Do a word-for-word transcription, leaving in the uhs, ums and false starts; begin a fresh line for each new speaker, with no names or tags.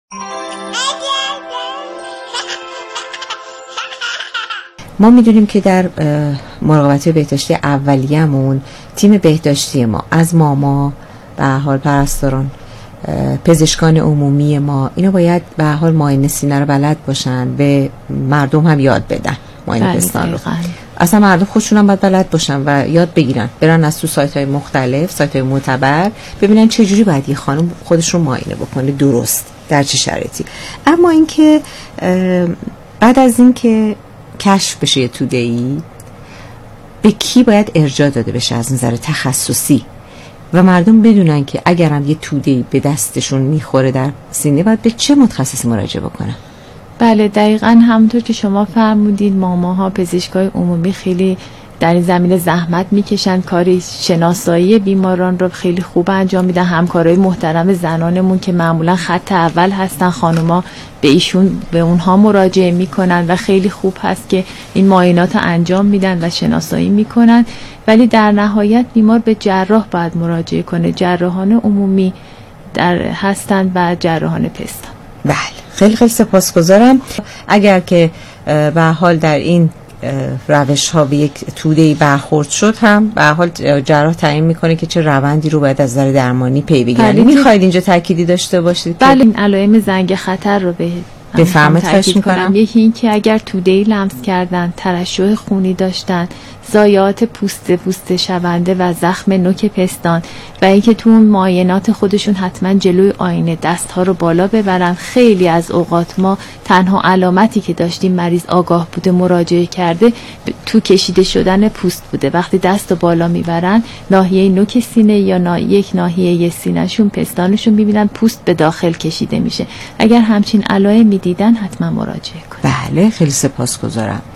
ما میدونیم که در مراقبت بهداشتی اولیه‌مون تیم بهداشتی ما از ماما به هر حال پرستاران، پزشکان عمومی ما، اینا باید به هر حال معاینه سینه رو بلد باشن، به مردم هم یاد بدن معاینه پستان رو. اصلا مردم خودشون هم باید بلد باشن و یاد بگیرن، برن از تو سایت‌های مختلف، سایت‌های معتبر، ببینن چه جوری باید یه خانم خودش رو معاینه بکنه درست در چه شرایطی. اما اینکه بعد از اینکه کشف بشه یه توده‌ای، به کی باید ارجاع داده بشه از نظر تخصصی و مردم بدونن که اگرم یه توده‌ای به دستشون میخوره در سینه، باید به چه متخصصی مراجعه بکنن؟
بله دقیقاً همونطور که شما فرمودید، ماماها، پزشکای عمومی خیلی در این زمینه زحمت میکشن، کاری شناسایی بیماران رو خیلی خوب انجام میدن. همکارای محترم زنانمون که معمولا خط اول هستن، خانوما به ایشون به اونها مراجعه میکنن و خیلی خوب هست که این معاینات انجام میدن و شناسایی میکنن. ولی در نهایت بیمار به جراح باید مراجعه کنه، جراحان عمومی در هستن و جراحان پستان.
بله خیلی خیلی سپاسگزارم. اگر که به حال در این روش ها به یک توده‌ای برخورد شد، هم به حال جراح تعیین میکنه که چه روندی رو باید از نظر درمانی پی بگیرن. میخواید اینجا تأکیدی داشته باشید؟
بله، این علائم زنگ خطر رو به
بفرمایید. خواهش میکنم.
یکی این که اگر توده‌ای لمس کردن، ترشح خونی داشتن، ضایعات پوست پوست شونده و زخم نوک پستان، و اینکه تو اون معاینات خودشون حتما جلوی آینه دست‌ها رو بالا ببرن. خیلی از اوقات ما تنها علامتی که داشتیم مریض آگاه بوده مراجعه کرده تو کشیده شدن پوست بوده. وقتی دست رو بالا میبرن، ناحیه نوک سینه یا نا... یک ناحیه سینه‌شون، پستانشون میبینن پوست به داخل کشیده میشه. اگر همچین علائمی دیدن حتما مراجعه کنن.
بله خیلی سپاسگزارم.